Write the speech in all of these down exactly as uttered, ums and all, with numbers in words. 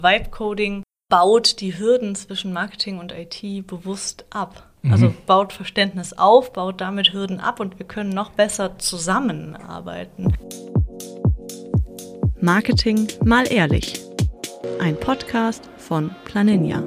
Vibe-Coding baut die Hürden zwischen Marketing und I T bewusst ab. Also mhm. baut Verständnis auf, baut damit Hürden ab und wir können noch besser zusammenarbeiten. Marketing mal ehrlich. Ein Podcast von Planinia.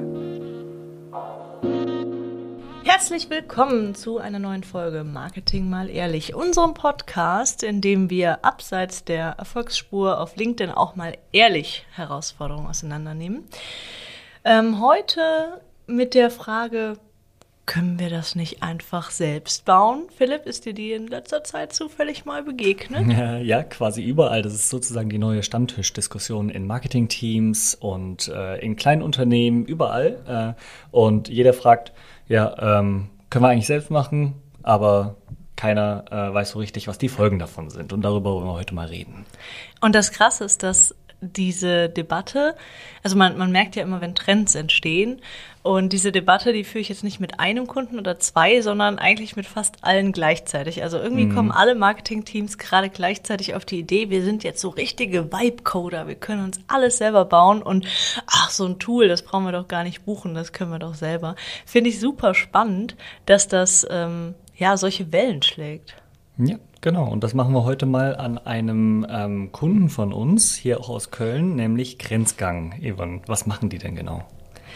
Herzlich willkommen zu einer neuen Folge Marketing mal ehrlich, unserem Podcast, in dem wir abseits der Erfolgsspur auf LinkedIn auch mal ehrlich Herausforderungen auseinandernehmen. Ähm, heute mit der Frage, können wir das nicht einfach selbst bauen? Philipp, ist dir die in letzter Zeit zufällig mal begegnet? Ja, ja, quasi überall. Das ist sozusagen die neue Stammtischdiskussion in Marketingteams und äh, in kleinen Unternehmen, überall. Äh, und jeder fragt, ja, ähm, können wir eigentlich selbst machen, aber keiner äh, weiß so richtig, was die Folgen davon sind. Und darüber wollen wir heute mal reden. Und das Krasse ist, dass diese Debatte, also man, man merkt ja immer, wenn Trends entstehen, und diese Debatte, die führe ich jetzt nicht mit einem Kunden oder zwei, sondern eigentlich mit fast allen gleichzeitig. Also irgendwie mhm. kommen alle Marketingteams gerade gleichzeitig auf die Idee, wir sind jetzt so richtige Vibe-Coder, wir können uns alles selber bauen und ach, so ein Tool, das brauchen wir doch gar nicht buchen, das können wir doch selber. Finde ich super spannend, dass das ähm, ja solche Wellen schlägt. Ja, genau. Und das machen wir heute mal an einem ähm, Kunden von uns, hier auch aus Köln, nämlich Grenzgang. Evan, was machen die denn genau?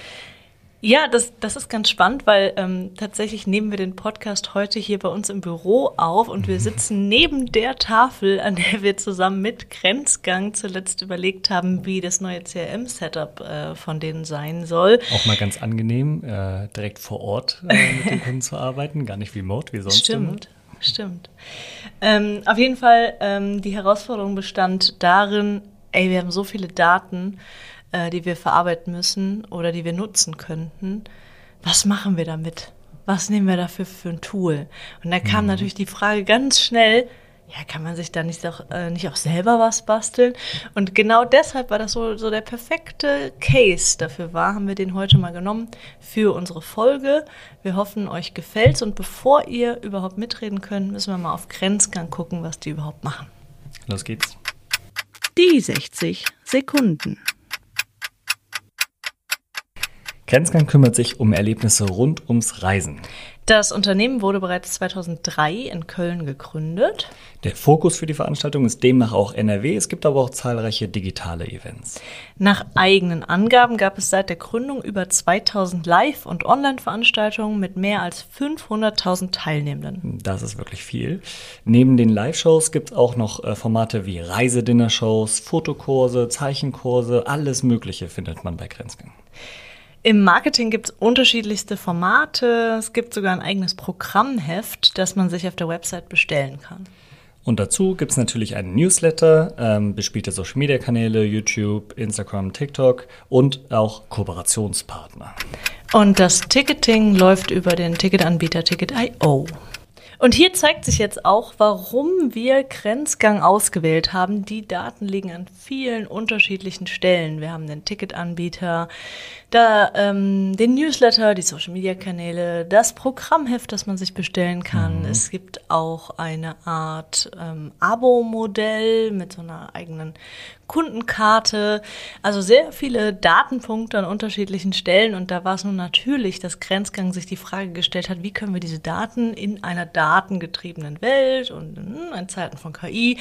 Ja, das, das ist ganz spannend, weil ähm, tatsächlich nehmen wir den Podcast heute hier bei uns im Büro auf und wir sitzen neben der Tafel, an der wir zusammen mit Grenzgang zuletzt überlegt haben, wie das neue C R M-Setup äh, von denen sein soll. Auch mal ganz angenehm, äh, direkt vor Ort äh, mit den Kunden zu arbeiten, gar nicht remote wie sonst. Stimmt. Immer. Stimmt. Ähm, auf jeden Fall, ähm, die Herausforderung bestand darin, ey, wir haben so viele Daten, äh, die wir verarbeiten müssen oder die wir nutzen könnten. Was machen wir damit? Was nehmen wir dafür für ein Tool? Und da kam mhm. natürlich die Frage ganz schnell, ja, kann man sich da nicht auch, äh, nicht auch selber was basteln? Und genau deshalb war das so, so der perfekte Case dafür war, haben wir den heute mal genommen für unsere Folge. Wir hoffen, euch gefällt's. Und bevor ihr überhaupt mitreden könnt, müssen wir mal auf Grenzgang gucken, was die überhaupt machen. Los geht's. Die sechzig Sekunden. Grenzgang kümmert sich um Erlebnisse rund ums Reisen. Das Unternehmen wurde bereits zweitausenddrei in Köln gegründet. Der Fokus für die Veranstaltung ist demnach auch N R W. Es gibt aber auch zahlreiche digitale Events. Nach eigenen Angaben gab es seit der Gründung über zweitausend Live- und Online-Veranstaltungen mit mehr als fünfhunderttausend Teilnehmenden. Das ist wirklich viel. Neben den Live-Shows gibt es auch noch äh, Formate wie Reisedinner-Shows, Fotokurse, Zeichenkurse, alles Mögliche findet man bei Grenzgang. Im Marketing gibt es unterschiedlichste Formate. Es gibt sogar ein eigenes Programmheft, das man sich auf der Website bestellen kann. Und dazu gibt es natürlich einen Newsletter, ähm, bespielte Social-Media-Kanäle, YouTube, Instagram, TikTok und auch Kooperationspartner. Und das Ticketing läuft über den Ticketanbieter Ticket Punkt i o. Und hier zeigt sich jetzt auch, warum wir Grenzgang ausgewählt haben. Die Daten liegen an vielen unterschiedlichen Stellen. Wir haben den Ticketanbieter, da ähm, den Newsletter, die Social-Media-Kanäle, das Programmheft, das man sich bestellen kann. Mhm. Es gibt auch eine Art ähm, Abo-Modell mit so einer eigenen Kundenkarte. Also sehr viele Datenpunkte an unterschiedlichen Stellen. Und da war es nun natürlich, dass Grenzgang sich die Frage gestellt hat, wie können wir diese Daten in einer datengetriebenen Welt und in Zeiten von K I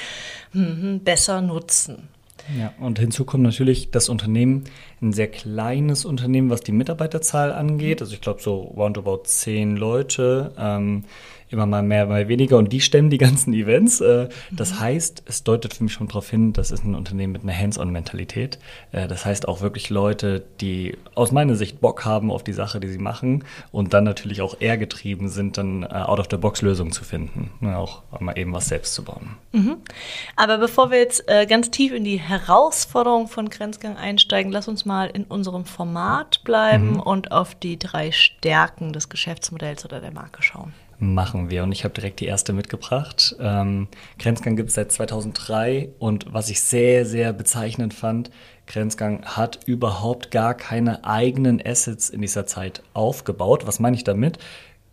hm, besser nutzen. Ja, und hinzu kommt natürlich das Unternehmen, ein sehr kleines Unternehmen, was die Mitarbeiterzahl angeht. Also ich glaube so roundabout zehn Leute, ähm, immer mal mehr, mal weniger. Und die stemmen die ganzen Events. Äh, das mhm. heißt, es deutet für mich schon darauf hin, das ist ein Unternehmen mit einer Hands-on-Mentalität. Äh, das heißt auch wirklich Leute, die aus meiner Sicht Bock haben auf die Sache, die sie machen und dann natürlich auch eher getrieben sind, dann äh, out-of-the-box-Lösungen zu finden. Ne, auch mal eben was selbst zu bauen. Mhm. Aber bevor wir jetzt äh, ganz tief in die Herausforderung von Grenzgang einsteigen, lass uns mal in unserem Format bleiben mhm. und auf die drei Stärken des Geschäftsmodells oder der Marke schauen. Machen wir. Und ich habe direkt die erste mitgebracht. Ähm, Grenzgang gibt es seit zweitausenddrei und was ich sehr, sehr bezeichnend fand, Grenzgang hat überhaupt gar keine eigenen Assets in dieser Zeit aufgebaut. Was meine ich damit?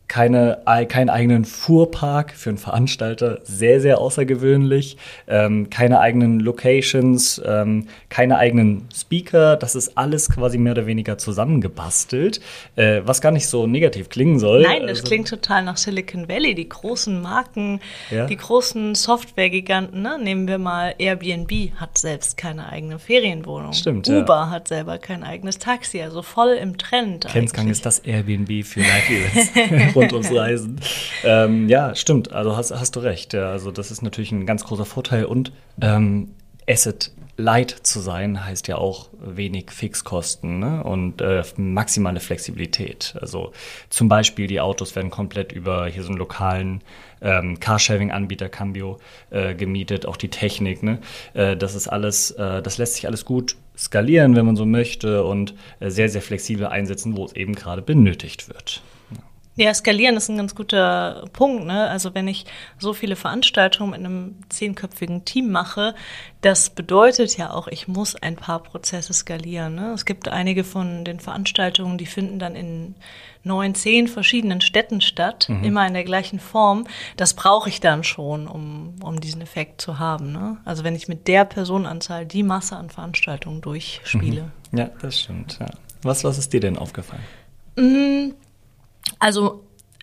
Keine, keinen eigenen Fuhrpark für einen Veranstalter, sehr, sehr außergewöhnlich. Ähm, keine eigenen Locations, ähm, keine eigenen Speaker. Das ist alles quasi mehr oder weniger zusammengebastelt, äh, was gar nicht so negativ klingen soll. Nein, das also, klingt total nach Silicon Valley. Die großen Marken, ja. die großen Software-Giganten, ne? Nehmen wir mal Airbnb, hat selbst keine eigene Ferienwohnung. Stimmt, Uber ja. hat selber kein eigenes Taxi, also voll im Trend. Grenzgang ist das Airbnb für Live-Events rund ums Reisen. Ähm, ja, stimmt, also hast, hast du recht. Ja, also das ist natürlich ein ganz großer Vorteil und ähm, Asset Light zu sein heißt ja auch wenig Fixkosten, ne? Und äh, maximale Flexibilität. Also zum Beispiel die Autos werden komplett über hier so einen lokalen ähm, Carsharing-Anbieter Cambio äh, gemietet, auch die Technik, ne? Äh, das ist alles, äh, das lässt sich alles gut skalieren, wenn man so möchte und äh, sehr, sehr flexibel einsetzen, wo es eben gerade benötigt wird. Ja, skalieren ist ein ganz guter Punkt, ne? Also wenn ich so viele Veranstaltungen mit einem zehnköpfigen Team mache, das bedeutet ja auch, ich muss ein paar Prozesse skalieren, ne? Es gibt einige von den Veranstaltungen, die finden dann in neun, zehn verschiedenen Städten statt, mhm. immer in der gleichen Form. Das brauche ich dann schon, um, um diesen Effekt zu haben, ne? Also wenn ich mit der Personenanzahl die Masse an Veranstaltungen durchspiele. Mhm. Ja, das stimmt. Ja. Was, was ist dir denn aufgefallen? Mhm. Also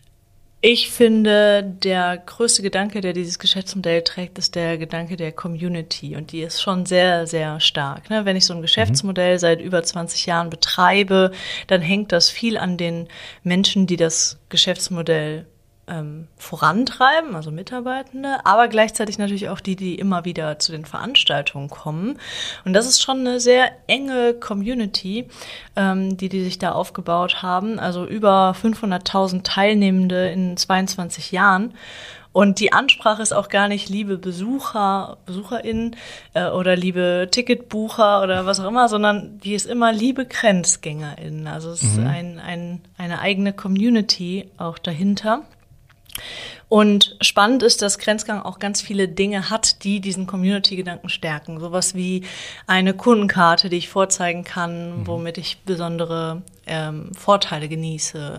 ich finde, der größte Gedanke, der dieses Geschäftsmodell trägt, ist der Gedanke der Community. Und die ist schon sehr, sehr stark. Wenn ich so ein Geschäftsmodell seit über zwanzig Jahren betreibe, dann hängt das viel an den Menschen, die das Geschäftsmodell ähm, vorantreiben, also Mitarbeitende, aber gleichzeitig natürlich auch die, die immer wieder zu den Veranstaltungen kommen. Und das ist schon eine sehr enge Community, ähm, die die sich da aufgebaut haben. Also über fünfhunderttausend Teilnehmende in zweiundzwanzig Jahren. Und die Ansprache ist auch gar nicht liebe Besucher, BesucherInnen äh, oder liebe Ticketbucher oder was auch immer, sondern die ist immer liebe GrenzgängerInnen. Also es ist mhm. ein, ein, eine eigene Community auch dahinter. Und spannend ist, dass Grenzgang auch ganz viele Dinge hat, die diesen Community-Gedanken stärken. Sowas wie eine Kundenkarte, die ich vorzeigen kann, mhm. womit ich besondere ähm, Vorteile genieße.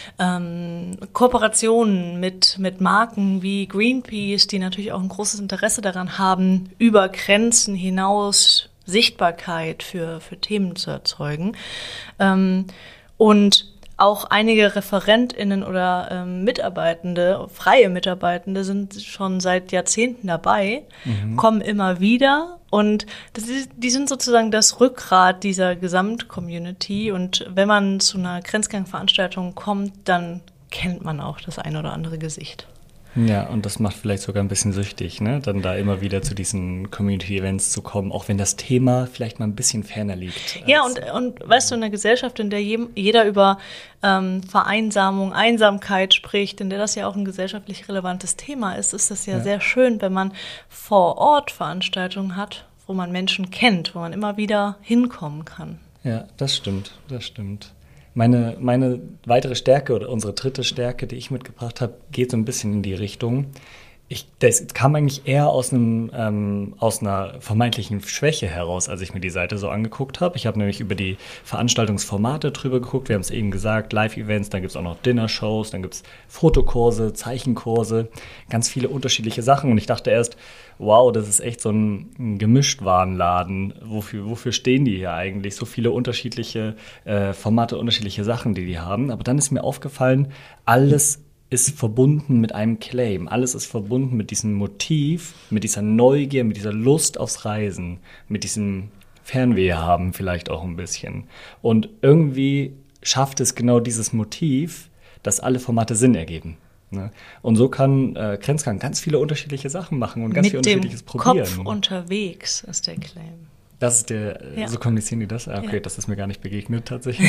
Ähm, Kooperationen mit, mit Marken wie Greenpeace, die natürlich auch ein großes Interesse daran haben, über Grenzen hinaus Sichtbarkeit für, für Themen zu erzeugen. Ähm, und Auch einige ReferentInnen oder ähm, Mitarbeitende, freie Mitarbeitende sind schon seit Jahrzehnten dabei, mhm. kommen immer wieder und das ist, die sind sozusagen das Rückgrat dieser Gesamtcommunity. Und wenn man zu einer Grenzgang-Veranstaltung kommt, dann kennt man auch das ein oder andere Gesicht. Ja, und das macht vielleicht sogar ein bisschen süchtig, ne? Dann da immer wieder zu diesen Community-Events zu kommen, auch wenn das Thema vielleicht mal ein bisschen ferner liegt. Ja, und, und weißt du, in einer Gesellschaft, in der je, jeder über ähm, Vereinsamung, Einsamkeit spricht, in der das ja auch ein gesellschaftlich relevantes Thema ist, ist es ja, ja sehr schön, wenn man vor Ort Veranstaltungen hat, wo man Menschen kennt, wo man immer wieder hinkommen kann. Ja, das stimmt, das stimmt. Meine, meine weitere Stärke oder unsere dritte Stärke, die ich mitgebracht habe, geht so ein bisschen in die Richtung. Ich, das kam eigentlich eher aus, einem, ähm, aus einer vermeintlichen Schwäche heraus, als ich mir die Seite so angeguckt habe. Ich habe nämlich über die Veranstaltungsformate drüber geguckt. Wir haben es eben gesagt, Live-Events, dann gibt es auch noch Dinner-Shows, dann gibt es Fotokurse, Zeichenkurse, ganz viele unterschiedliche Sachen. Und ich dachte erst, wow, das ist echt so ein, ein Gemischtwarenladen. Wofür, wofür stehen die hier eigentlich? So viele unterschiedliche äh, Formate, unterschiedliche Sachen, die die haben. Aber dann ist mir aufgefallen, alles ist verbunden mit einem Claim. Alles ist verbunden mit diesem Motiv, mit dieser Neugier, mit dieser Lust aufs Reisen, mit diesem Fernweh haben vielleicht auch ein bisschen. Und irgendwie schafft es genau dieses Motiv, dass alle Formate Sinn ergeben. Ne? Und so kann äh, Grenzgang ganz viele unterschiedliche Sachen machen und ganz mit viel Unterschiedliches probieren. Mit dem Kopf unterwegs ist der Claim. Das ist der, ja. So kommunizieren die das? Okay, ja. Das ist mir gar nicht begegnet tatsächlich.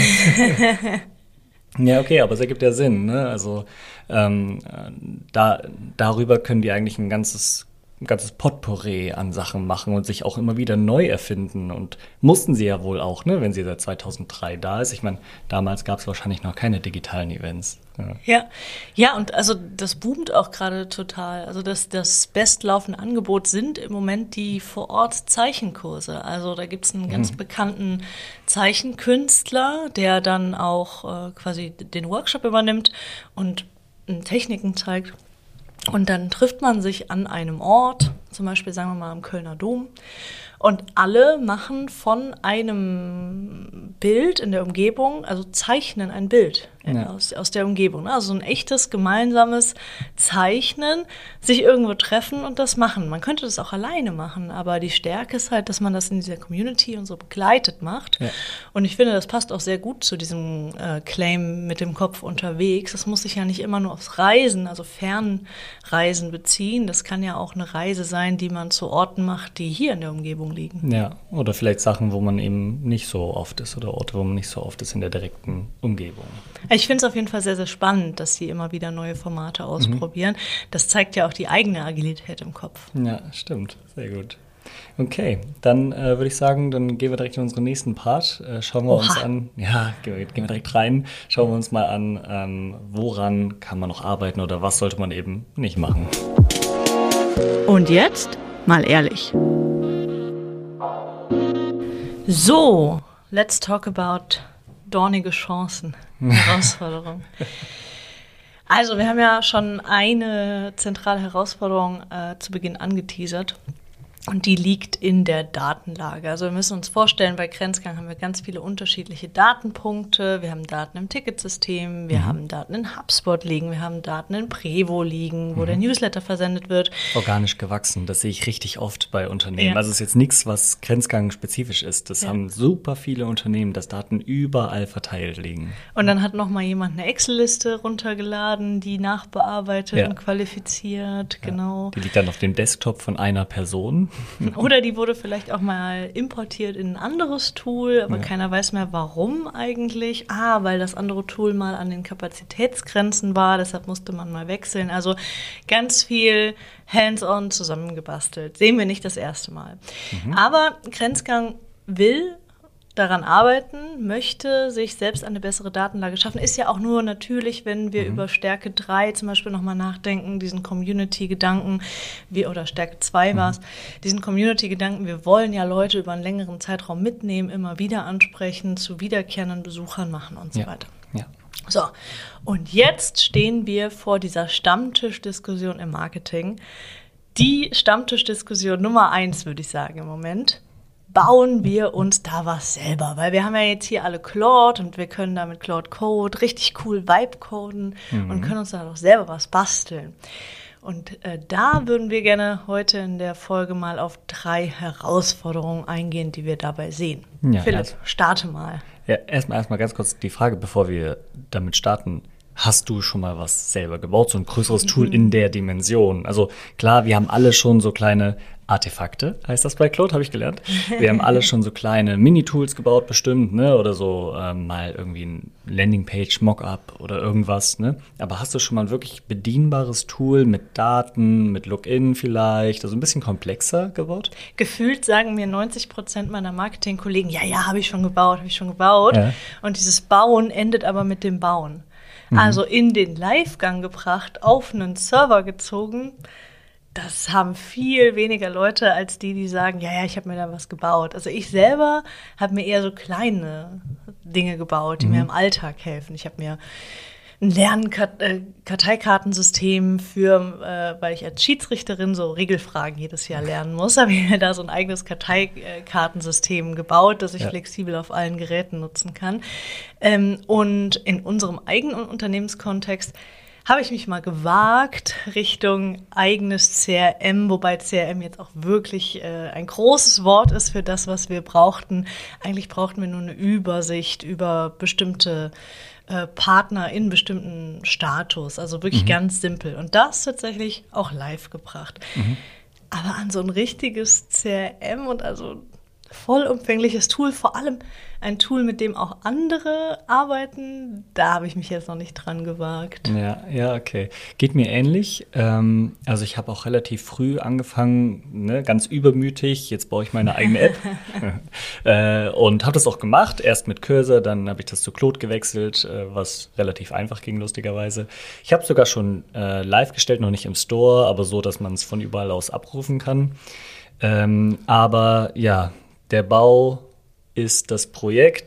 Ja, okay, aber es ergibt ja Sinn, ne? Also ähm, da, darüber können die eigentlich ein ganzes, ein ganzes Potpourri an Sachen machen und sich auch immer wieder neu erfinden. Und mussten sie ja wohl auch, ne, wenn sie seit zweitausenddrei da ist. Ich meine, damals gab es wahrscheinlich noch keine digitalen Events. Ja. ja, ja, und also das boomt auch gerade total. Also das, das bestlaufende Angebot sind im Moment die Vor-Ort-Zeichenkurse. Also da gibt's einen ganz mhm. bekannten Zeichenkünstler, der dann auch äh, quasi den Workshop übernimmt und Techniken zeigt. Und dann trifft man sich an einem Ort, zum Beispiel sagen wir mal am Kölner Dom, und alle machen von einem Bild in der Umgebung, also zeichnen ein Bild ja. aus, aus der Umgebung. Also so ein echtes gemeinsames Zeichnen, sich irgendwo treffen und das machen. Man könnte das auch alleine machen, aber die Stärke ist halt, dass man das in dieser Community und so begleitet macht. Ja. Und ich finde, das passt auch sehr gut zu diesem äh, Claim mit dem Kopf unterwegs. Das muss sich ja nicht immer nur aufs Reisen, also Fernreisen beziehen. Das kann ja auch eine Reise sein, die man zu Orten macht, die hier in der Umgebung liegen. Ja, oder vielleicht Sachen, wo man eben nicht so oft ist oder Orte, wo man nicht so oft ist in der direkten Umgebung. Ich finde es auf jeden Fall sehr, sehr spannend, dass sie immer wieder neue Formate ausprobieren. Mhm. Das zeigt ja auch die eigene Agilität im Kopf. Ja, stimmt. Sehr gut. Okay, dann äh, würde ich sagen, dann gehen wir direkt in unseren nächsten Part. Äh, schauen wir Oha. uns an, ja, gehen wir, gehen wir direkt rein, schauen wir uns mal an, ähm, woran kann man noch arbeiten oder was sollte man eben nicht machen. Und jetzt mal ehrlich. So, let's talk about dornige Chancen, Herausforderungen. Also, wir haben ja schon eine zentrale Herausforderung äh, zu Beginn angeteasert. Und die liegt in der Datenlage. Also wir müssen uns vorstellen, bei Grenzgang haben wir ganz viele unterschiedliche Datenpunkte. Wir haben Daten im Ticketsystem, wir mhm. haben Daten in HubSpot liegen, wir haben Daten in Prevo liegen, wo mhm. der Newsletter versendet wird. Organisch gewachsen, das sehe ich richtig oft bei Unternehmen. Ja. Also es ist jetzt nichts, was Grenzgang spezifisch ist. Das ja. haben super viele Unternehmen, dass Daten überall verteilt liegen. Und dann hat noch mal jemand eine Excel-Liste runtergeladen, die nachbearbeitet ja. und qualifiziert. Ja. Genau. Die liegt dann auf dem Desktop von einer Person. Oder die wurde vielleicht auch mal importiert in ein anderes Tool, aber ja. keiner weiß mehr, warum eigentlich. Ah, weil das andere Tool mal an den Kapazitätsgrenzen war, deshalb musste man mal wechseln. Also ganz viel hands-on zusammengebastelt. Sehen wir nicht das erste Mal. Mhm. Aber Grenzgang will daran arbeiten, möchte sich selbst eine bessere Datenlage schaffen. Ist ja auch nur natürlich, wenn wir mhm. über Stärke drei zum Beispiel nochmal nachdenken, diesen Community-Gedanken, wir, oder Stärke zwei mhm. war es, diesen Community-Gedanken, wir wollen ja Leute über einen längeren Zeitraum mitnehmen, immer wieder ansprechen, zu wiederkehrenden Besuchern machen und so ja. weiter. Ja. So, und jetzt stehen wir vor dieser Stammtischdiskussion im Marketing. Die Stammtischdiskussion Nummer eins, würde ich sagen, im Moment. Bauen wir uns da was selber, weil wir haben ja jetzt hier alle Claude und wir können da mit Claude Code richtig cool Vibe coden mhm. und können uns da doch selber was basteln. Und äh, da würden wir gerne heute in der Folge mal auf drei Herausforderungen eingehen, die wir dabei sehen. Ja, Philipp, also, starte mal. Ja, erstmal erstmal ganz kurz die Frage, bevor wir damit starten. Hast du schon mal was selber gebaut, so ein größeres Tool in der Dimension? Also klar, wir haben alle schon so kleine Artefakte, heißt das bei Claude, habe ich gelernt. Wir haben alle schon so kleine Mini-Tools gebaut bestimmt, ne? Oder so ähm, mal irgendwie ein Landingpage-Mockup oder irgendwas, ne? Aber hast du schon mal ein wirklich bedienbares Tool mit Daten, mit Login vielleicht, also ein bisschen komplexer gebaut? Gefühlt sagen mir neunzig Prozent meiner Marketing-Kollegen, ja, ja, habe ich schon gebaut, habe ich schon gebaut. Ja. Und dieses Bauen endet aber mit dem Bauen. Also in den Live-Gang gebracht, auf einen Server gezogen, das haben viel weniger Leute als die, die sagen, ja, ja, ich habe mir da was gebaut. Also ich selber habe mir eher so kleine Dinge gebaut, die mhm. mir im Alltag helfen. Ich habe mir ein Lernkarteikartensystem für, äh, weil ich als Schiedsrichterin so Regelfragen jedes Jahr lernen muss, habe ich mir da so ein eigenes Karteikartensystem gebaut, das ich ja. flexibel auf allen Geräten nutzen kann. Ähm, und in unserem eigenen Unternehmenskontext habe ich mich mal gewagt Richtung eigenes C R M, wobei C R M jetzt auch wirklich äh, ein großes Wort ist für das, was wir brauchten. Eigentlich brauchten wir nur eine Übersicht über bestimmte äh, Partner in bestimmten Status, also wirklich mhm. ganz simpel. Und das tatsächlich auch live gebracht. Mhm. Aber an so ein richtiges C R M und also vollumfängliches Tool, vor allem ein Tool, mit dem auch andere arbeiten, da habe ich mich jetzt noch nicht dran gewagt. Ja, ja, okay. Geht mir ähnlich. Ähm, also ich habe auch relativ früh angefangen, ne, ganz übermütig, jetzt baue ich meine eigene App äh, und habe das auch gemacht, erst mit Cursor, dann habe ich das zu Claude gewechselt, äh, was relativ einfach ging, lustigerweise. Ich habe es sogar schon äh, live gestellt, noch nicht im Store, aber so, dass man es von überall aus abrufen kann. Ähm, aber ja, der Bau ist das Projekt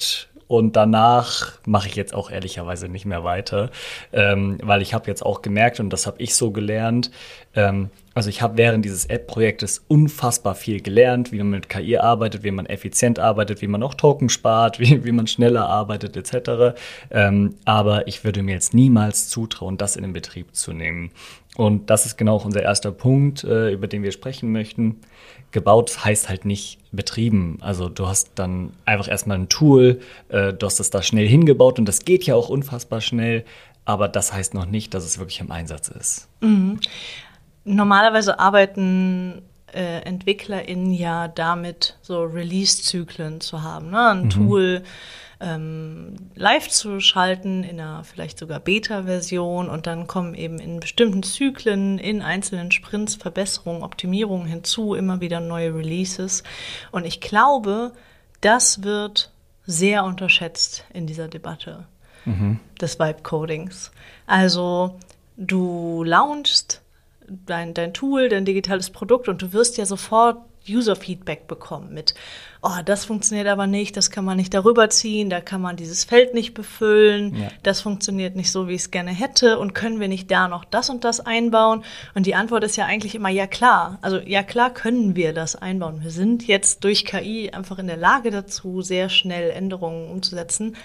und danach mache ich jetzt auch ehrlicherweise nicht mehr weiter, ähm, weil ich habe jetzt auch gemerkt, und das habe ich so gelernt, ähm, also ich habe während dieses App-Projektes unfassbar viel gelernt, wie man mit K I arbeitet, wie man effizient arbeitet, wie man auch Token spart, wie, wie man schneller arbeitet et cetera. Ähm, aber ich würde mir jetzt niemals zutrauen, das in den Betrieb zu nehmen. Und das ist genau auch unser erster Punkt, äh, über den wir sprechen möchten. Gebaut heißt halt nicht betrieben. Also du hast dann einfach erstmal ein Tool, äh, du hast es da schnell hingebaut und das geht ja auch unfassbar schnell. Aber das heißt noch nicht, dass es wirklich im Einsatz ist. Mhm. Normalerweise arbeiten äh, EntwicklerInnen ja damit, so Release-Zyklen zu haben, ne? Ein mhm. Tool ähm, live zu schalten, in einer vielleicht sogar Beta-Version, und dann kommen eben in bestimmten Zyklen, in einzelnen Sprints Verbesserungen, Optimierungen hinzu, immer wieder neue Releases. Und ich glaube, das wird sehr unterschätzt in dieser Debatte mhm. des Vibe-Codings. Also du launchst Dein, dein Tool, dein digitales Produkt, und du wirst ja sofort User-Feedback bekommen mit, oh, das funktioniert aber nicht, das kann man nicht darüber ziehen, da kann man dieses Feld nicht befüllen, ja. das funktioniert nicht so, wie ich es gerne hätte, und können wir nicht da noch das und das einbauen? Und die Antwort ist ja eigentlich immer, ja klar, also ja klar können wir das einbauen. Wir sind jetzt durch K I einfach in der Lage dazu, sehr schnell Änderungen umzusetzen,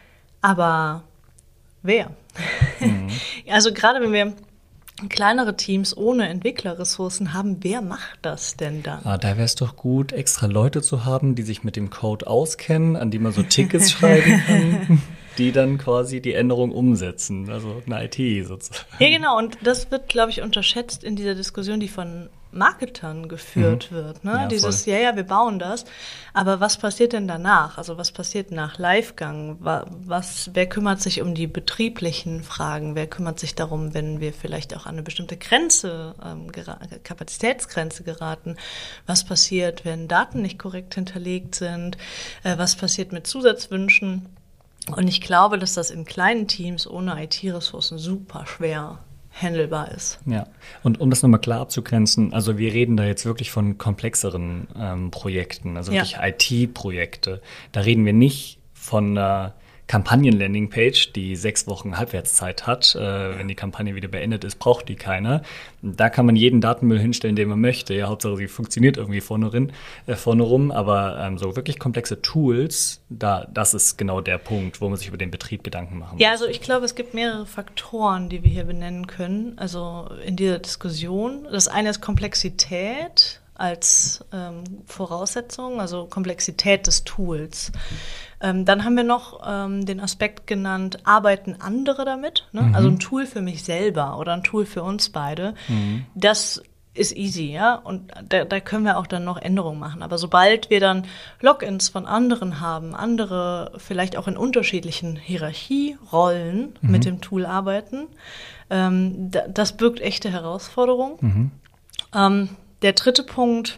aber wer? Mhm. Also gerade wenn wir kleinere Teams ohne Entwicklerressourcen haben, wer macht das denn dann? Ah, da wäre es doch gut, extra Leute zu haben, die sich mit dem Code auskennen, an die man so Tickets schreiben kann, die dann quasi die Änderung umsetzen, also eine I T sozusagen. Ja, genau, und das wird, glaube ich, unterschätzt in dieser Diskussion, die von Marketern geführt mhm. wird. Ne? Ja, Dieses, voll. ja, ja, wir bauen das, aber was passiert denn danach? Also was passiert nach Livegang? Was, wer kümmert sich um die betrieblichen Fragen? Wer kümmert sich darum, wenn wir vielleicht auch an eine bestimmte Grenze, ähm, gera- Kapazitätsgrenze geraten? Was passiert, wenn Daten nicht korrekt hinterlegt sind? Äh, was passiert mit Zusatzwünschen? Und ich glaube, dass das in kleinen Teams ohne I T-Ressourcen super schwer handelbar ist. Ja, und um das nochmal klar abzugrenzen, also wir reden da jetzt wirklich von komplexeren ähm, Projekten, also wirklich ja. I T-Projekte. Da reden wir nicht von einer Kampagnen-Landing-Page, die sechs Wochen Halbwertszeit hat. Äh, wenn die Kampagne wieder beendet ist, braucht die keiner. Da kann man jeden Datenmüll hinstellen, den man möchte. Ja, Hauptsache, sie funktioniert irgendwie vorne, rin, äh, vorne rum. Aber ähm, so wirklich komplexe Tools, da, das ist genau der Punkt, wo man sich über den Betrieb Gedanken machen muss. Ja, also ich glaube, es gibt mehrere Faktoren, die wir hier benennen können, also in dieser Diskussion. Das eine ist Komplexität als ähm, Voraussetzung, also Komplexität des Tools. Ähm, dann haben wir noch ähm, den Aspekt genannt, arbeiten andere damit? Ne? Mhm. Also ein Tool für mich selber oder ein Tool für uns beide. Mhm. Das ist easy, ja, und da, da können wir auch dann noch Änderungen machen. Aber sobald wir dann Logins von anderen haben, andere vielleicht auch in unterschiedlichen Hierarchierollen mhm. mit dem Tool arbeiten, ähm, da, das birgt echte Herausforderungen. Mhm. Ähm, der dritte Punkt,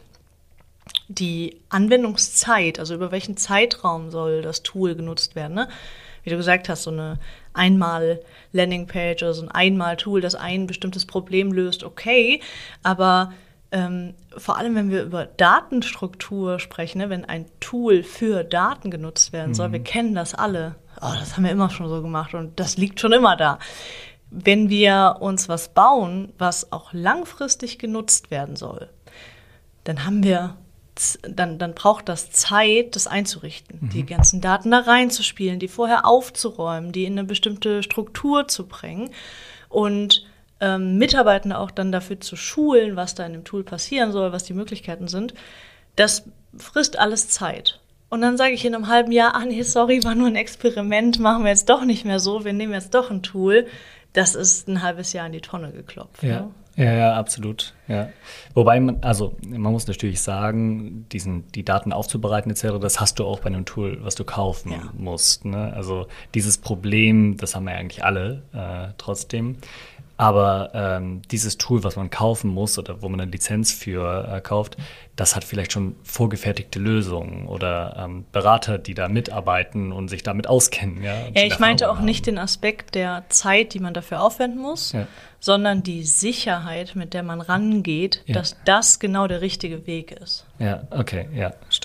die Anwendungszeit, also über welchen Zeitraum soll das Tool genutzt werden, ne? Wie du gesagt hast, so eine Einmal-Landingpage oder so ein Einmal-Tool, das ein bestimmtes Problem löst, okay, aber ähm, vor allem, wenn wir über Datenstruktur sprechen, ne, wenn ein Tool für Daten genutzt werden soll, mhm. wir kennen das alle, oh, das haben wir immer schon so gemacht und das liegt schon immer da. Wenn wir uns was bauen, was auch langfristig genutzt werden soll, dann haben wir Dann, dann braucht das Zeit, das einzurichten, mhm. die ganzen Daten da reinzuspielen, die vorher aufzuräumen, die in eine bestimmte Struktur zu bringen und ähm, Mitarbeitende auch dann dafür zu schulen, was da in dem Tool passieren soll, was die Möglichkeiten sind. Das frisst alles Zeit. Und dann sage ich in einem halben Jahr, ah nee, sorry, war nur ein Experiment, machen wir jetzt doch nicht mehr so, wir nehmen jetzt doch ein Tool. Das ist ein halbes Jahr in die Tonne geklopft. Ja. Ne? Ja, ja, absolut. Ja. Wobei man, also man muss natürlich sagen, diesen, die Daten aufzubereiten et cetera, das hast du auch bei einem Tool, was du kaufen ja. musst. Ne? Also dieses Problem, das haben wir eigentlich alle äh, trotzdem. Aber ähm, dieses Tool, was man kaufen muss oder wo man eine Lizenz für äh, kauft, das hat vielleicht schon vorgefertigte Lösungen oder ähm, Berater, die da mitarbeiten und sich damit auskennen. Ja, ja ich meinte auch haben. nicht den Aspekt der Zeit, die man dafür aufwenden muss, ja. sondern die Sicherheit, mit der man rangeht, ja. dass das genau der richtige Weg ist. Ja, okay, ja, stimmt.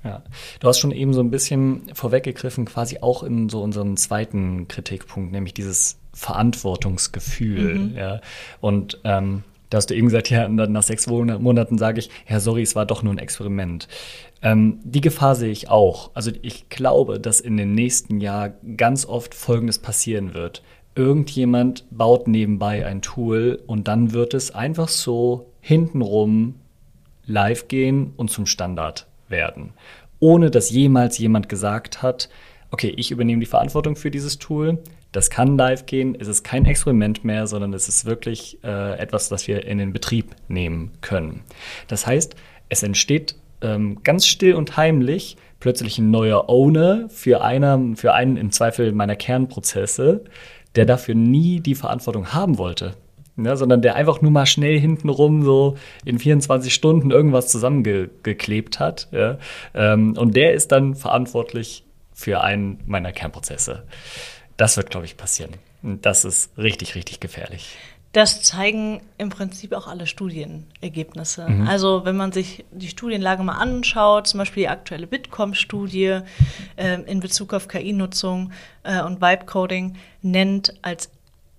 Ja, du hast schon eben so ein bisschen vorweggegriffen, quasi auch in so unseren zweiten Kritikpunkt, nämlich dieses Verantwortungsgefühl. Mhm. Ja. Und ähm, da hast du eben gesagt, ja, und dann nach sechs Monaten sage ich, ja, sorry, es war doch nur ein Experiment. Ähm, die Gefahr sehe ich auch. Also ich glaube, dass in den nächsten Jahren ganz oft Folgendes passieren wird. Irgendjemand baut nebenbei ein Tool und dann wird es einfach so hintenrum live gehen und zum Standard werden. Ohne dass jemals jemand gesagt hat, okay, ich übernehme die Verantwortung für dieses Tool, das kann live gehen, es ist kein Experiment mehr, sondern es ist wirklich äh, etwas, das wir in den Betrieb nehmen können. Das heißt, es entsteht ähm, ganz still und heimlich plötzlich ein neuer Owner für, einer, für einen im Zweifel meiner Kernprozesse, der dafür nie die Verantwortung haben wollte. Ja, sondern der einfach nur mal schnell hintenrum so in vierundzwanzig Stunden irgendwas zusammengeklebt hat. Ja, ähm, und der ist dann verantwortlich für einen meiner Kernprozesse. Das wird, glaube ich, passieren. Und das ist richtig, richtig gefährlich. Das zeigen im Prinzip auch alle Studienergebnisse. Mhm. Also wenn man sich die Studienlage mal anschaut, zum Beispiel die aktuelle Bitkom-Studie äh, in Bezug auf K I-Nutzung äh, und Vibe-Coding nennt als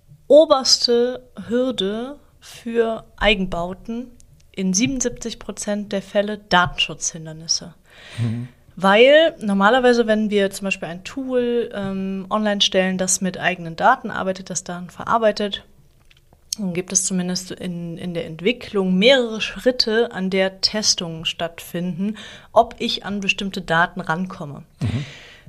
oberste Hürde für Eigenbauten in siebenundsiebzig Prozent der Fälle Datenschutzhindernisse. Mhm. Weil normalerweise, wenn wir zum Beispiel ein Tool ähm, online stellen, das mit eigenen Daten arbeitet, das dann verarbeitet, dann gibt es zumindest in, in der Entwicklung mehrere Schritte, an der Testungen stattfinden, ob ich an bestimmte Daten rankomme. Mhm.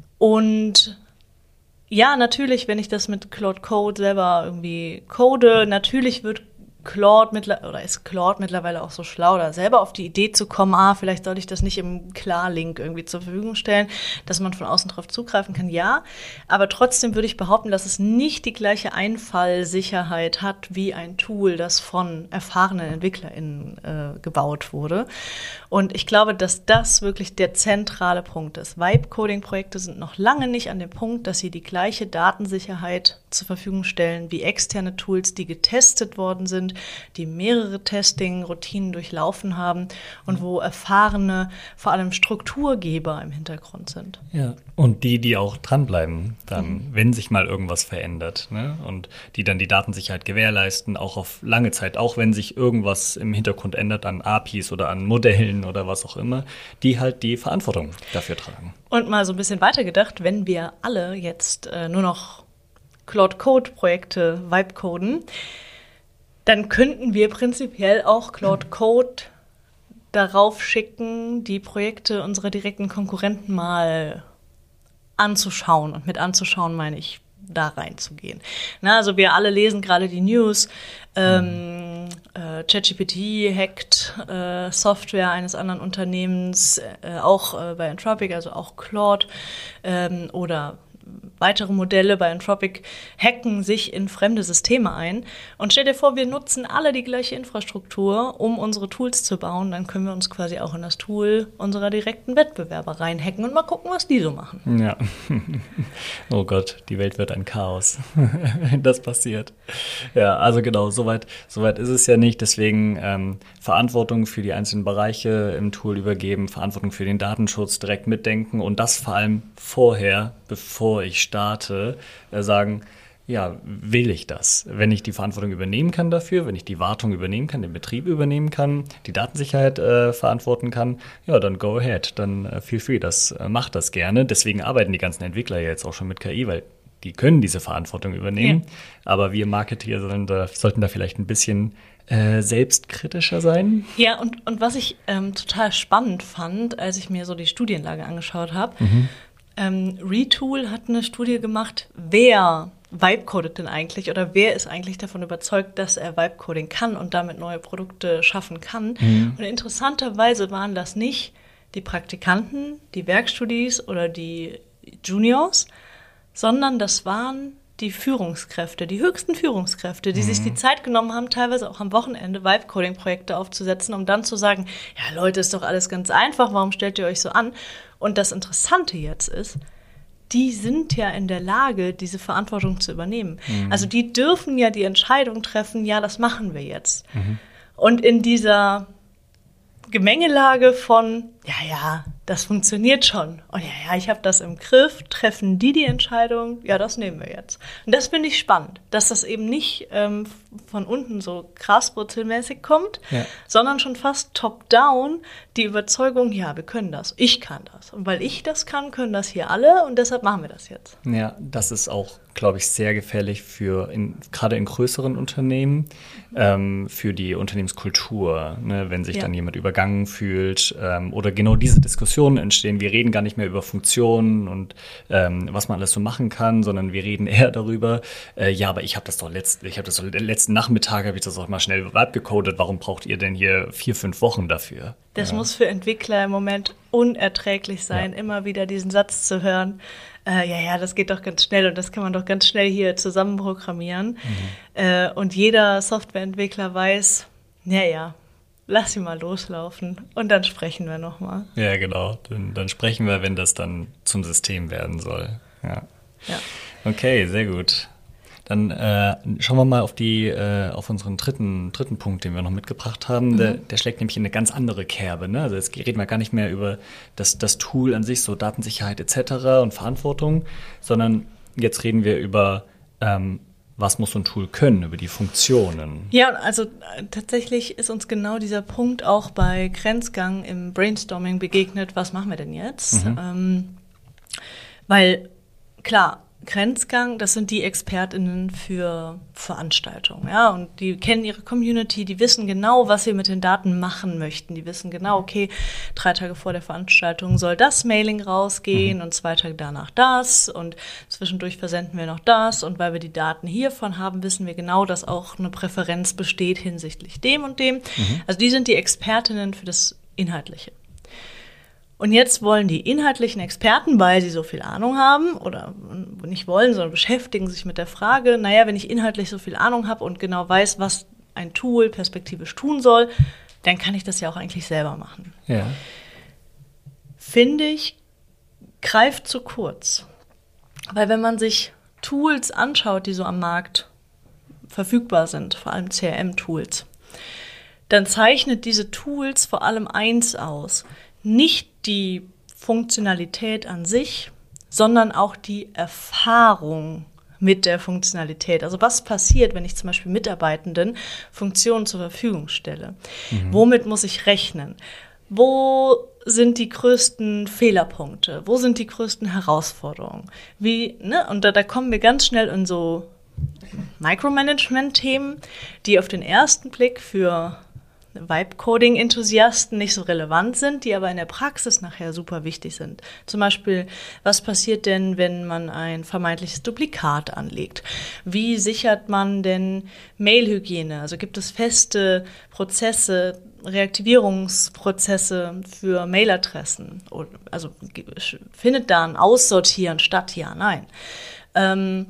Und ja, natürlich, wenn ich das mit Claude Code selber irgendwie code, natürlich wird Claude mittlerweile, oder ist Claude mittlerweile auch so schlau, da selber auf die Idee zu kommen, ah, vielleicht sollte ich das nicht im Klar-Link irgendwie zur Verfügung stellen, dass man von außen drauf zugreifen kann, ja. Aber trotzdem würde ich behaupten, dass es nicht die gleiche Einfallsicherheit hat wie ein Tool, das von erfahrenen EntwicklerInnen äh, gebaut wurde. Und ich glaube, dass das wirklich der zentrale Punkt ist. Vibe-Coding-Projekte sind noch lange nicht an dem Punkt, dass sie die gleiche Datensicherheit zur Verfügung stellen wie externe Tools, die getestet worden sind, die mehrere Testing-Routinen durchlaufen haben und wo erfahrene, vor allem Strukturgeber im Hintergrund sind. Ja, und die, die auch dranbleiben, dann, mhm. wenn sich mal irgendwas verändert, ne? Und die dann die Datensicherheit gewährleisten, auch auf lange Zeit, auch wenn sich irgendwas im Hintergrund ändert an A P Is oder an Modellen oder was auch immer, die halt die Verantwortung dafür tragen. Und mal so ein bisschen weitergedacht, wenn wir alle jetzt äh, nur noch Claude-Code-Projekte Vibe-coden, dann könnten wir prinzipiell auch Claude Code darauf schicken, die Projekte unserer direkten Konkurrenten mal anzuschauen. Und mit anzuschauen meine ich, da reinzugehen. Na, also wir alle lesen gerade die News, ähm, äh, ChatGPT hackt äh, Software eines anderen Unternehmens, äh, auch äh, bei Anthropic, also auch Claude ähm, oder weitere Modelle bei Anthropic hacken sich in fremde Systeme ein. Und stell dir vor, wir nutzen alle die gleiche Infrastruktur, um unsere Tools zu bauen. Dann können wir uns quasi auch in das Tool unserer direkten Wettbewerber reinhacken und mal gucken, was die so machen. Ja. Oh Gott, die Welt wird ein Chaos, wenn das passiert. Ja, also genau, soweit soweit ist es ja nicht. Deswegen ähm, Verantwortung für die einzelnen Bereiche im Tool übergeben, Verantwortung für den Datenschutz direkt mitdenken und das vor allem vorher, bevor ich starte, äh, sagen, ja, will ich das? Wenn ich die Verantwortung übernehmen kann dafür, wenn ich die Wartung übernehmen kann, den Betrieb übernehmen kann, die Datensicherheit äh, verantworten kann, ja, dann go ahead, dann äh, feel free, das äh, macht das gerne. Deswegen arbeiten die ganzen Entwickler jetzt auch schon mit K I, weil die können diese Verantwortung übernehmen. Ja. Aber wir Marketeer sollten da, sollten da vielleicht ein bisschen äh, selbstkritischer sein. Ja, und, und was ich ähm, total spannend fand, als ich mir so die Studienlage angeschaut habe, mhm. ähm, Retool hat eine Studie gemacht, wer Vibe-codet denn eigentlich oder wer ist eigentlich davon überzeugt, dass er Vibe-Coding kann und damit neue Produkte schaffen kann. Mhm. Und interessanterweise waren das nicht die Praktikanten, die Werkstudis oder die Juniors, sondern das waren die Führungskräfte, die höchsten Führungskräfte, die mhm. sich die Zeit genommen haben, teilweise auch am Wochenende Vibe-Coding-Projekte aufzusetzen, um dann zu sagen, ja Leute, ist doch alles ganz einfach, warum stellt ihr euch so an? Und das Interessante jetzt ist, die sind ja in der Lage, diese Verantwortung zu übernehmen. Mhm. Also die dürfen ja die Entscheidung treffen, ja, das machen wir jetzt. Mhm. Und in dieser Gemengelage von, ja, ja, das funktioniert schon. Und ja, ja, ich habe das im Griff, treffen die die Entscheidung, ja, das nehmen wir jetzt. Und das finde ich spannend, dass das eben nicht ähm, von unten so graswurzelmäßig kommt, ja. sondern schon fast top-down die Überzeugung, ja, wir können das, ich kann das. Und weil ich das kann, können das hier alle und deshalb machen wir das jetzt. Ja, das ist auch, glaube ich, sehr gefährlich für, in, gerade in größeren Unternehmen, ähm, für die Unternehmenskultur, ne, wenn sich ja. dann jemand übergangen fühlt ähm, oder genau diese Diskussionen entstehen. Wir reden gar nicht mehr über Funktionen und ähm, was man alles so machen kann, sondern wir reden eher darüber, äh, ja, aber ich habe das doch letzt, ich habe das doch letzten Nachmittag, habe ich das auch mal schnell gecodet, warum braucht ihr denn hier vier, fünf Wochen dafür? Das ja. muss für Entwickler im Moment unerträglich sein, ja. immer wieder diesen Satz zu hören, äh, ja, ja, das geht doch ganz schnell und das kann man doch ganz schnell hier zusammen programmieren. Mhm. Äh, und jeder Softwareentwickler weiß, ja, ja, lass sie mal loslaufen und dann sprechen wir nochmal. Ja, genau. Dann, dann sprechen wir, wenn das dann zum System werden soll. Ja. ja. Okay, sehr gut. Dann äh, schauen wir mal auf die äh, auf unseren dritten dritten Punkt, den wir noch mitgebracht haben. Mhm. Der, der schlägt nämlich in eine ganz andere Kerbe. Ne? Also jetzt reden wir gar nicht mehr über das, das Tool an sich, so Datensicherheit et cetera und Verantwortung, sondern jetzt reden wir über ähm, was muss so ein Tool können, über die Funktionen. Ja, also äh, tatsächlich ist uns genau dieser Punkt auch bei Grenzgang im Brainstorming begegnet. Was machen wir denn jetzt? Mhm. Ähm, weil klar, Grenzgang, das sind die ExpertInnen für Veranstaltungen, ja, und die kennen ihre Community, die wissen genau, was sie mit den Daten machen möchten. Die wissen genau, okay, drei Tage vor der Veranstaltung soll das Mailing rausgehen mhm. und zwei Tage danach das und zwischendurch versenden wir noch das und weil wir die Daten hiervon haben, wissen wir genau, dass auch eine Präferenz besteht hinsichtlich dem und dem. Mhm. Also die sind die ExpertInnen für das Inhaltliche. Und jetzt wollen die inhaltlichen Experten, weil sie so viel Ahnung haben oder nicht wollen, sondern beschäftigen sich mit der Frage, naja, wenn ich inhaltlich so viel Ahnung habe und genau weiß, was ein Tool perspektivisch tun soll, dann kann ich das ja auch eigentlich selber machen. Ja. Finde ich, greift zu kurz. Weil wenn man sich Tools anschaut, die so am Markt verfügbar sind, vor allem C R M-Tools, dann zeichnet diese Tools vor allem eins aus. Nicht die Funktionalität an sich, sondern auch die Erfahrung mit der Funktionalität. Also was passiert, wenn ich zum Beispiel Mitarbeitenden Funktionen zur Verfügung stelle? Mhm. Womit muss ich rechnen? Wo sind die größten Fehlerpunkte? Wo sind die größten Herausforderungen? Wie, ne? Und da, da kommen wir ganz schnell in so Micromanagement-Themen, die auf den ersten Blick für Vibe-Coding-Enthusiasten nicht so relevant sind, die aber in der Praxis nachher super wichtig sind. Zum Beispiel, was passiert denn, wenn man ein vermeintliches Duplikat anlegt? Wie sichert man denn Mailhygiene? Also gibt es feste Prozesse, Reaktivierungsprozesse für Mailadressen? Also findet da ein Aussortieren statt? Ja, nein. Ähm,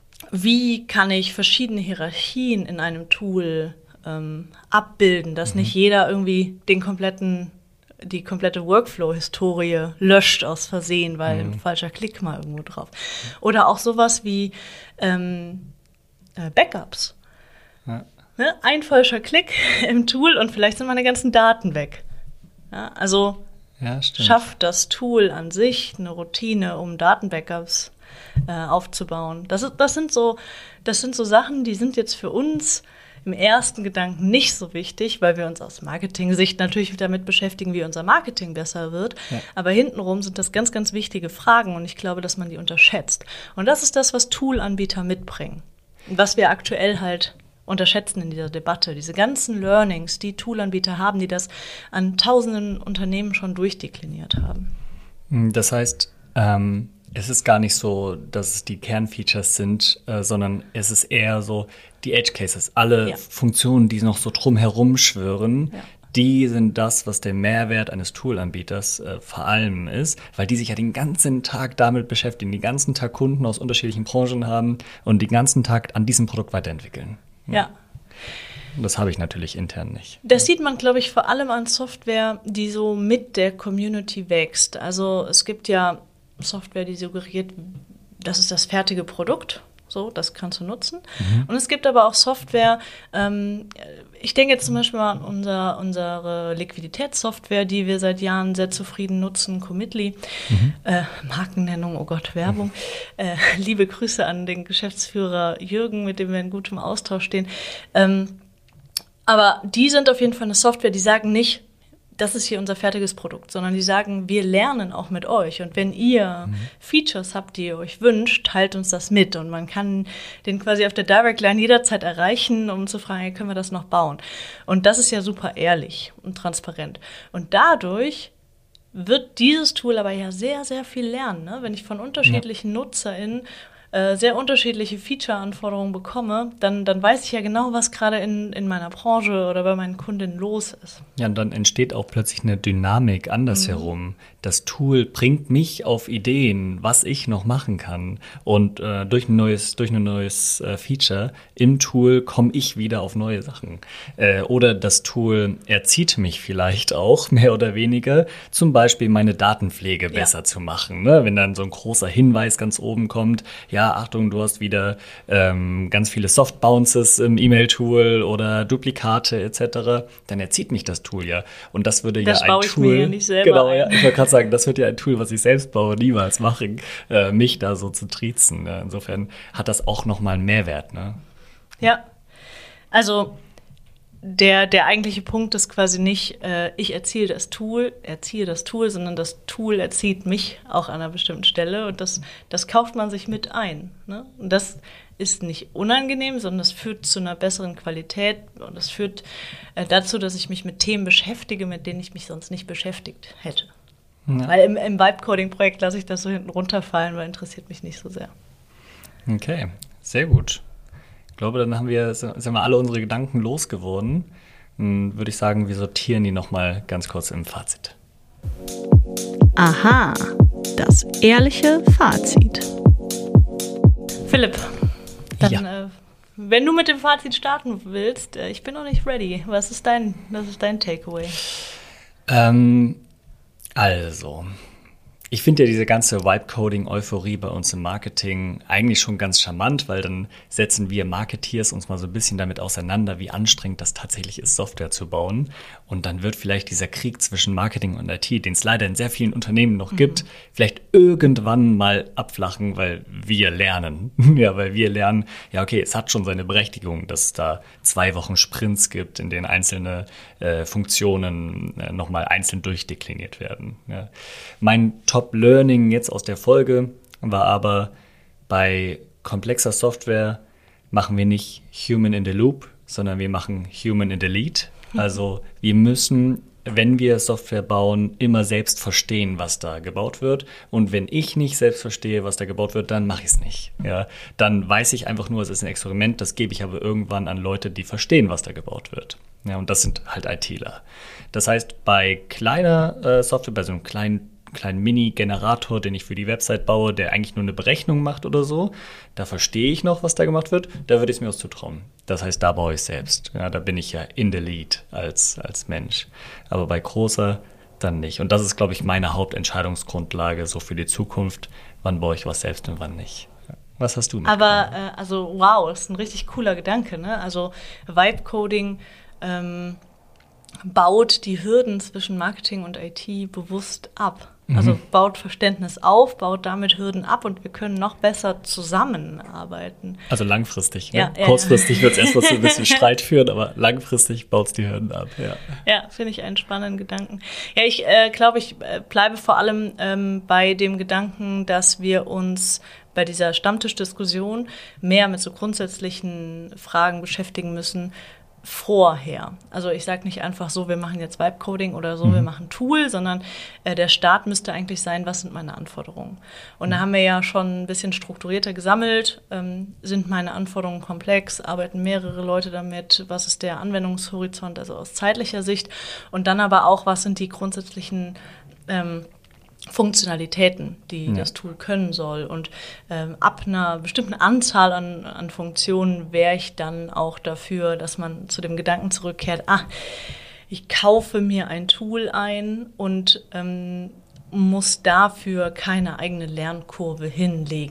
wie kann ich verschiedene Hierarchien in einem Tool Ähm, abbilden, dass mhm. nicht jeder irgendwie den kompletten, die komplette Workflow-Historie löscht aus Versehen, weil mhm. ein falscher Klick mal irgendwo drauf. Oder auch sowas wie ähm, äh, Backups. Ja. Ne? Ein falscher Klick im Tool und vielleicht sind meine ganzen Daten weg. Ja, also ja, schafft das Tool an sich eine Routine, um Datenbackups äh, aufzubauen. Das, ist, das, sind so, das sind so Sachen, die sind jetzt für uns im ersten Gedanken nicht so wichtig, weil wir uns aus Marketing-Sicht natürlich damit beschäftigen, wie unser Marketing besser wird. Ja. Aber hintenrum sind das ganz, ganz wichtige Fragen und ich glaube, dass man die unterschätzt. Und das ist das, was Tool-Anbieter mitbringen. Und was wir aktuell halt unterschätzen in dieser Debatte. Diese ganzen Learnings, die Tool-Anbieter haben, die das an tausenden Unternehmen schon durchdekliniert haben. Das heißt, ähm es ist gar nicht so, dass es die Kernfeatures sind, äh, sondern es ist eher so die Edge Cases. Alle ja. Funktionen, die noch so drumherum schwören, ja. die sind das, was der Mehrwert eines Tool-Anbieters äh, vor allem ist, weil die sich ja den ganzen Tag damit beschäftigen, den ganzen Tag Kunden aus unterschiedlichen Branchen haben und den ganzen Tag an diesem Produkt weiterentwickeln. Ja. ja. Und das habe ich natürlich intern nicht. Das sieht man, glaube ich, vor allem an Software, die so mit der Community wächst. Also es gibt ja Software, die suggeriert, das ist das fertige Produkt So, das kannst du nutzen. Mhm. Und es gibt aber auch Software, ähm, ich denke jetzt zum Beispiel mal an unser, unsere Liquiditätssoftware, die wir seit Jahren sehr zufrieden nutzen, Commitly. Mhm. Äh, Markennennung, oh Gott, Werbung. Mhm. Äh, liebe Grüße an den Geschäftsführer Jürgen, mit dem wir in gutem Austausch stehen. Ähm, aber die sind auf jeden Fall eine Software, die sagen nicht, das ist hier unser fertiges Produkt, sondern die sagen, wir lernen auch mit euch. Und wenn ihr mhm. Features habt, die ihr euch wünscht, teilt uns das mit. Und man kann den quasi auf der Direct Line jederzeit erreichen, um zu fragen, können wir das noch bauen? Und das ist ja super ehrlich und transparent. Und dadurch wird dieses Tool aber ja sehr, sehr viel lernen. Ne? Wenn ich von unterschiedlichen ja. NutzerInnen äh, sehr unterschiedliche Feature-Anforderungen bekomme, dann, dann weiß ich ja genau, was gerade in, in meiner Branche oder bei meinen Kundinnen los ist. Ja, und dann entsteht auch plötzlich eine Dynamik andersherum. Mhm. Das Tool bringt mich auf Ideen, was ich noch machen kann. Und äh, durch ein neues, durch ein neues äh, Feature im Tool komme ich wieder auf neue Sachen. Äh, oder das Tool erzieht mich vielleicht auch, mehr oder weniger, zum Beispiel meine Datenpflege ja. besser zu machen. Ne? Wenn dann so ein großer Hinweis ganz oben kommt, ja, Achtung, du hast wieder ähm, ganz viele Soft-Bounces im E-Mail-Tool oder Duplikate et cetera, dann erzieht mich das Tool ja. Und das würde das ja ein Tool... Das baue ich mir ja nicht selber Genau, ein. Ja, ich wollte gerade sagen, das wird ja ein Tool, was ich selbst baue, niemals machen, äh, mich da so zu triezen. Ne? Insofern hat das auch nochmal einen Mehrwert. Ne? Ja, also der, der eigentliche Punkt ist quasi nicht, äh, ich erziehe das Tool, erziehe das Tool, sondern das Tool erzieht mich auch an einer bestimmten Stelle und das, das kauft man sich mit ein. Ne? Und das ist nicht unangenehm, sondern das führt zu einer besseren Qualität und das führt äh, dazu, dass ich mich mit Themen beschäftige, mit denen ich mich sonst nicht beschäftigt hätte. Ja. Weil im, im Vibe-Coding-Projekt lasse ich das so hinten runterfallen, weil interessiert mich nicht so sehr. Okay, sehr gut. Ich glaube, dann haben wir, sind wir alle unsere Gedanken losgeworden. Dann würde ich sagen, wir sortieren die nochmal ganz kurz im Fazit. Aha, das ehrliche Fazit. Philipp, dann, ja. äh, wenn du mit dem Fazit starten willst, äh, ich bin noch nicht ready. Was ist dein, was ist dein Takeaway? Ähm, also, ich finde ja diese ganze Vibe-Coding-Euphorie bei uns im Marketing eigentlich schon ganz charmant, weil dann setzen wir Marketeers uns mal so ein bisschen damit auseinander, wie anstrengend das tatsächlich ist, Software zu bauen. Und dann wird vielleicht dieser Krieg zwischen Marketing und I T, den es leider in sehr vielen Unternehmen noch mhm. gibt, vielleicht irgendwann mal abflachen, weil wir lernen. Ja, weil wir lernen, ja okay, es hat schon seine Berechtigung, dass es da zwei Wochen Sprints gibt, in denen einzelne äh, Funktionen äh, nochmal einzeln durchdekliniert werden. Ja. Mein Top-Learning jetzt aus der Folge war aber, bei komplexer Software machen wir nicht Human in the Loop, sondern wir machen Human in the Lead. Also wir müssen, wenn wir Software bauen, immer selbst verstehen, was da gebaut wird. Und wenn ich nicht selbst verstehe, was da gebaut wird, dann mache ich es nicht. Ja? Dann weiß ich einfach nur, es ist ein Experiment, das gebe ich aber irgendwann an Leute, die verstehen, was da gebaut wird. Ja, und das sind halt ITler. Das heißt, bei kleiner äh, Software, bei so einem kleinen kleinen Mini-Generator, den ich für die Website baue, der eigentlich nur eine Berechnung macht oder so, da verstehe ich noch, was da gemacht wird, da würde ich es mir auch zutrauen. Das heißt, da baue ich selbst. Ja, da bin ich ja in the lead als, als Mensch. Aber bei großer dann nicht. Und das ist, glaube ich, meine Hauptentscheidungsgrundlage so für die Zukunft. Wann baue ich was selbst und wann nicht. Was hast du mitgenommen? Aber, äh, also, wow, das ist ein richtig cooler Gedanke, ne? Also, Vibe-Coding, ähm, baut die Hürden zwischen Marketing und I T bewusst ab. Also mhm. baut Verständnis auf, baut damit Hürden ab und wir können noch besser zusammenarbeiten. Also langfristig. Ne? Ja, ja, Kurzfristig ja. wird es erstmal zu ein bisschen Streit führen, aber langfristig baut es die Hürden ab. Ja, ja, finde ich einen spannenden Gedanken. Ja, ich äh, glaube, ich äh, bleibe vor allem ähm, bei dem Gedanken, dass wir uns bei dieser Stammtischdiskussion mehr mit so grundsätzlichen Fragen beschäftigen müssen, vorher. Also ich sage nicht einfach so, wir machen jetzt Vibe-Coding oder so, mhm. wir machen Tool, sondern äh, der Start müsste eigentlich sein, was sind meine Anforderungen? Und mhm. da haben wir ja schon ein bisschen strukturierter gesammelt. Ähm, sind meine Anforderungen komplex? Arbeiten mehrere Leute damit? Was ist der Anwendungshorizont, also aus zeitlicher Sicht? Und dann aber auch, was sind die grundsätzlichen ähm, Funktionalitäten, die ja. das Tool können soll. Und ähm, ab einer bestimmten Anzahl an, an Funktionen wäre ich dann auch dafür, dass man zu dem Gedanken zurückkehrt, ah, ich kaufe mir ein Tool ein und ähm, muss dafür keine eigene Lernkurve hinlegen.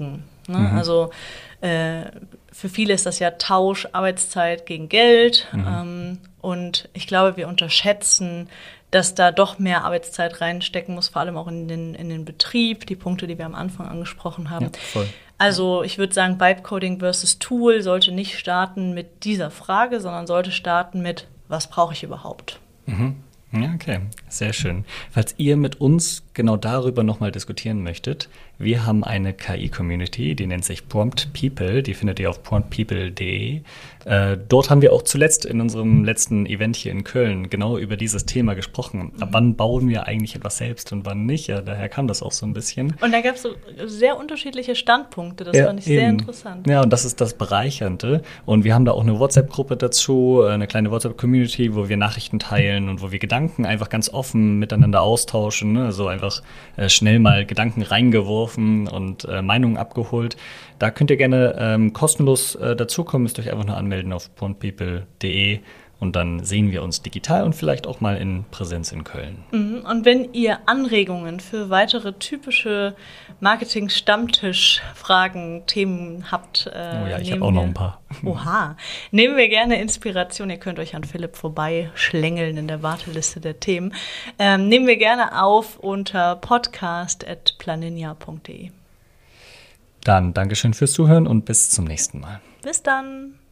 Ne? Mhm. Also äh, für viele ist das ja Tausch, Arbeitszeit gegen Geld. Mhm. Ähm, und ich glaube, wir unterschätzen, dass da doch mehr Arbeitszeit reinstecken muss, vor allem auch in den, in den Betrieb, die Punkte, die wir am Anfang angesprochen haben. Ja, voll. Also ich würde sagen, Vibe-Coding versus Tool sollte nicht starten mit dieser Frage, sondern sollte starten mit, was brauche ich überhaupt? Mhm. Ja, okay, sehr schön. Falls ihr mit uns genau darüber nochmal diskutieren möchtet, wir haben eine K I-Community, die nennt sich Prompt People, die findet ihr auf prompt people punkt de. Äh, dort haben wir auch zuletzt in unserem letzten Event hier in Köln genau über dieses Thema gesprochen. Ab wann bauen wir eigentlich etwas selbst und wann nicht? Ja, daher kam das auch so ein bisschen. Und da gab es so sehr unterschiedliche Standpunkte, das Ja, fand ich sehr eben. interessant. Ja, und das ist das Bereichernde. Und wir haben da auch eine WhatsApp-Gruppe dazu, eine kleine WhatsApp-Community, wo wir Nachrichten teilen und wo wir Gedanken einfach ganz offen miteinander austauschen. Ne? Also einfach äh, schnell mal Gedanken reingeworfen und äh, Meinungen abgeholt. Da könnt ihr gerne ähm, kostenlos äh, dazukommen, müsst euch einfach nur anmelden auf prompt people punkt de und dann sehen wir uns digital und vielleicht auch mal in Präsenz in Köln. Und wenn ihr Anregungen für weitere typische Marketing-Stammtisch-Fragen, Themen habt, äh, Oh ja, ich nehmen habe auch noch wir- ein paar. Oha, nehmen wir gerne Inspiration. Ihr könnt euch an Philipp vorbeischlängeln in der Warteliste der Themen. Ähm, nehmen wir gerne auf unter podcast at planinia punkt de. Dann Dankeschön fürs Zuhören und bis zum nächsten Mal. Bis dann!